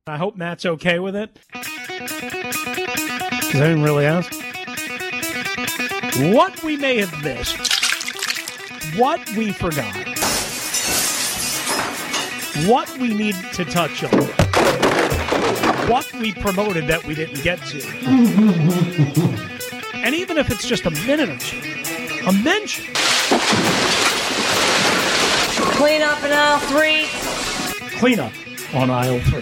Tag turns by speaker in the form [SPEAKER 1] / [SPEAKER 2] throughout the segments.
[SPEAKER 1] I hope Matt's okay with it. Because I didn't really ask. What we may have missed. What we forgot. What we need to touch on. What we promoted that we didn't get to. And even if it's just a minute or two, a mention.
[SPEAKER 2] Clean up in aisle 3.
[SPEAKER 1] Clean up on aisle 3.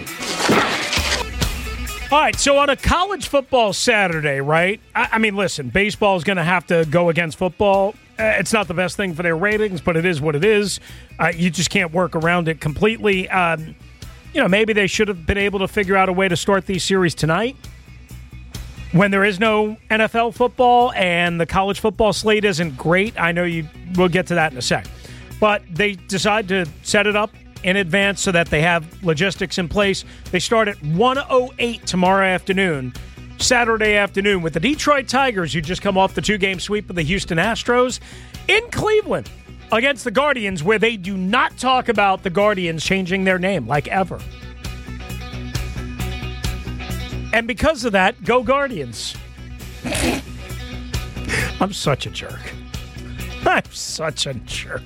[SPEAKER 1] All right, so on a college football Saturday, right? I mean, listen, baseball is going to have to go against football. It's not the best thing for their ratings, but it is what it is. You just can't work around it completely. Maybe they should have been able to figure out a way to start these series tonight when there is no NFL football and the college football slate isn't great. I know we'll get to that in a sec. But they decide to set it up in advance so that they have logistics in place. They start at 1:08 tomorrow afternoon, Saturday afternoon, with the Detroit Tigers, who just come off the 2-game sweep of the Houston Astros, in Cleveland against the Guardians, where they do not talk about the Guardians changing their name, like ever. And because of that, go Guardians. I'm such a jerk. I'm such a jerk.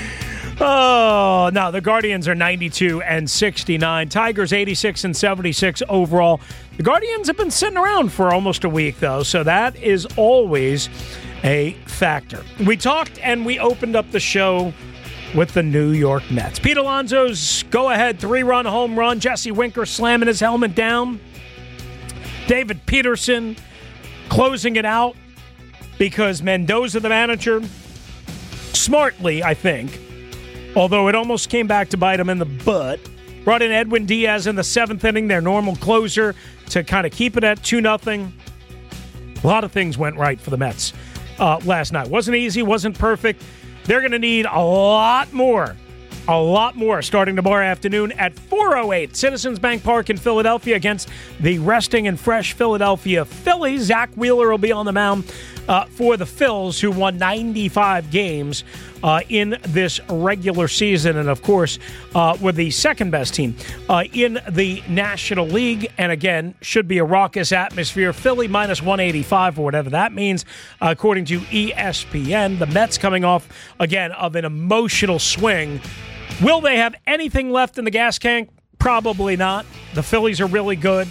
[SPEAKER 1] Oh, no, the Guardians are 92-69. Tigers 86-76 overall. The Guardians have been sitting around for almost a week, though, so that is always a factor. We talked and we opened up the show with the New York Mets. Pete Alonso's go-ahead 3-run home run. Jesse Winker slamming his helmet down. David Peterson closing it out because Mendoza, the manager, smartly, I think, although it almost came back to bite him in the butt, brought in Edwin Diaz in the 7th inning, their normal closer, to kind of keep it at 2-0. A lot of things went right for the Mets last night. Wasn't easy, wasn't perfect. They're going to need a lot more starting tomorrow afternoon at 4:08 Citizens Bank Park in Philadelphia against the resting and fresh Philadelphia Phillies. Zach Wheeler will be on the mound for the Phils, who won 95 games in this regular season, and of course were the second-best team in the National League, and again, should be a raucous atmosphere. Philly minus 185 or whatever that means, according to ESPN. The Mets coming off, again, of an emotional swing. Will they have anything left in the gas tank? Probably not. The Phillies are really good.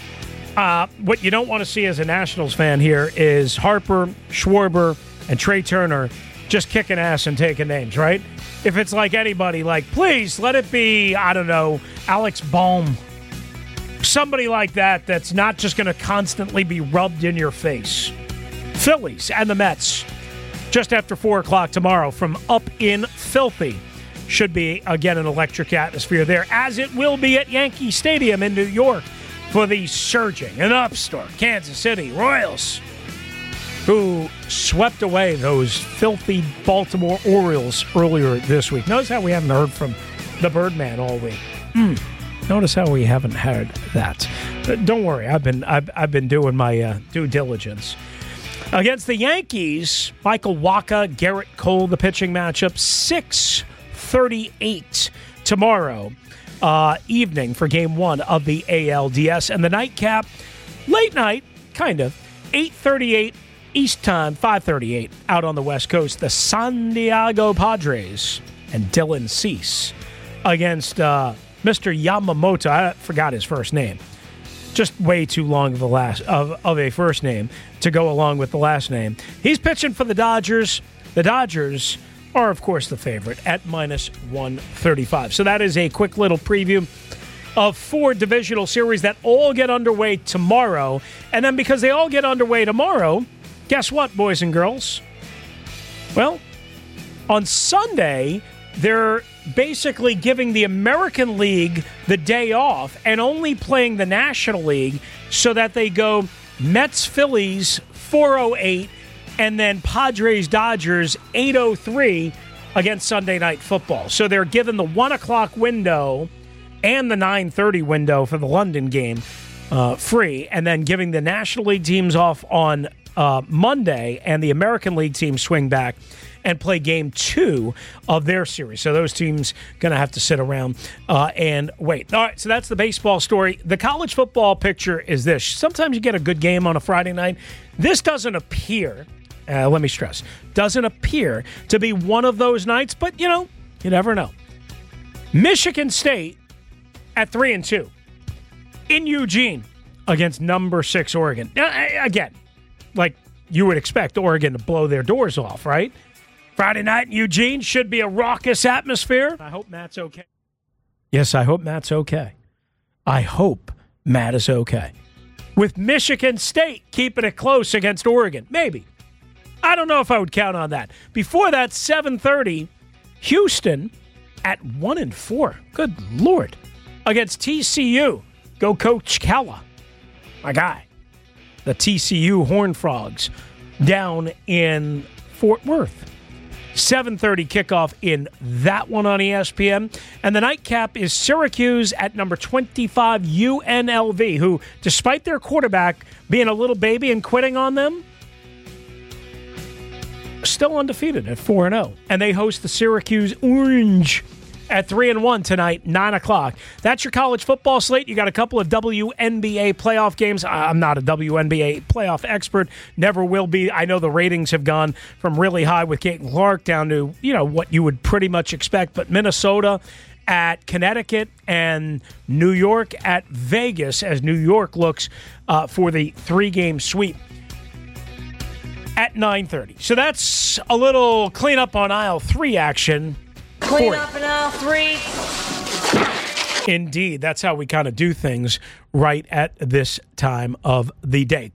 [SPEAKER 1] What you don't want to see as a Nationals fan here is Harper, Schwarber, and Trey Turner just kicking ass and taking names, right? If it's like anybody, please let it be, I don't know, Alex Baum. Somebody like that that's not just going to constantly be rubbed in your face. Phillies and the Mets just after 4 o'clock tomorrow from up in Filthy. Should be, again, an electric atmosphere there, as it will be at Yankee Stadium in New York for the surging and upstart Kansas City Royals, who swept away those filthy Baltimore Orioles earlier this week. Notice how we haven't heard from the Birdman all week. Notice how we haven't heard that. Don't worry, I've been doing my due diligence. Against the Yankees, Michael Wacha, Garrett Cole, the pitching matchup, 6:38 tomorrow evening for Game 1 of the ALDS. And the nightcap, late night, kind of, 8:38 East Time, 5:38 out on the West Coast. The San Diego Padres and Dylan Cease against Mr. Yamamoto. I forgot his first name. Just way too long of a first name to go along with the last name. He's pitching for the Dodgers. The Dodgers are, of course, the favorite at minus 135. So that is a quick little preview of 4 divisional series that all get underway tomorrow. And then because they all get underway tomorrow, guess what, boys and girls? Well, on Sunday, they're basically giving the American League the day off and only playing the National League so that they go Mets-Phillies 4:08 and then Padres-Dodgers 8:03 against Sunday Night Football. So they're given the 1 o'clock window and the 9:30 window for the London game free, and then giving the National League teams off on Monday and the American League teams swing back and play game 2 of their series. So those teams going to have to sit around and wait. All right, so that's the baseball story. The college football picture is this. Sometimes you get a good game on a Friday night. This doesn't appear, let me stress, doesn't appear to be one of those nights, but, you never know. Michigan State at 3-2 in Eugene against number 6 Oregon. Again, like you would expect Oregon to blow their doors off, right? Friday night in Eugene should be a raucous atmosphere. I hope Matt's okay. Yes, I hope Matt's okay. I hope Matt is okay. With Michigan State keeping it close against Oregon. Maybe. I don't know if I would count on that. Before that, 7:30, Houston at 1-4. Good Lord. Against TCU. Go Coach Kella. My guy. The TCU Horned Frogs down in Fort Worth. 7:30 kickoff in that one on ESPN. And the nightcap is Syracuse at number 25 UNLV, who, despite their quarterback being a little baby and quitting on them, still undefeated at 4-0. And they host the Syracuse Orange at 3-1 tonight, 9 o'clock. That's your college football slate. You got a couple of WNBA playoff games. I'm not a WNBA playoff expert. Never will be. I know the ratings have gone from really high with Caitlin Clark down to, what you would pretty much expect. But Minnesota at Connecticut and New York at Vegas as New York looks for the 3-game sweep at 9:30. So that's a little cleanup on aisle 3 action.
[SPEAKER 2] Clean up in aisle 3.
[SPEAKER 1] Indeed, that's how we kind of do things right at this time of the day.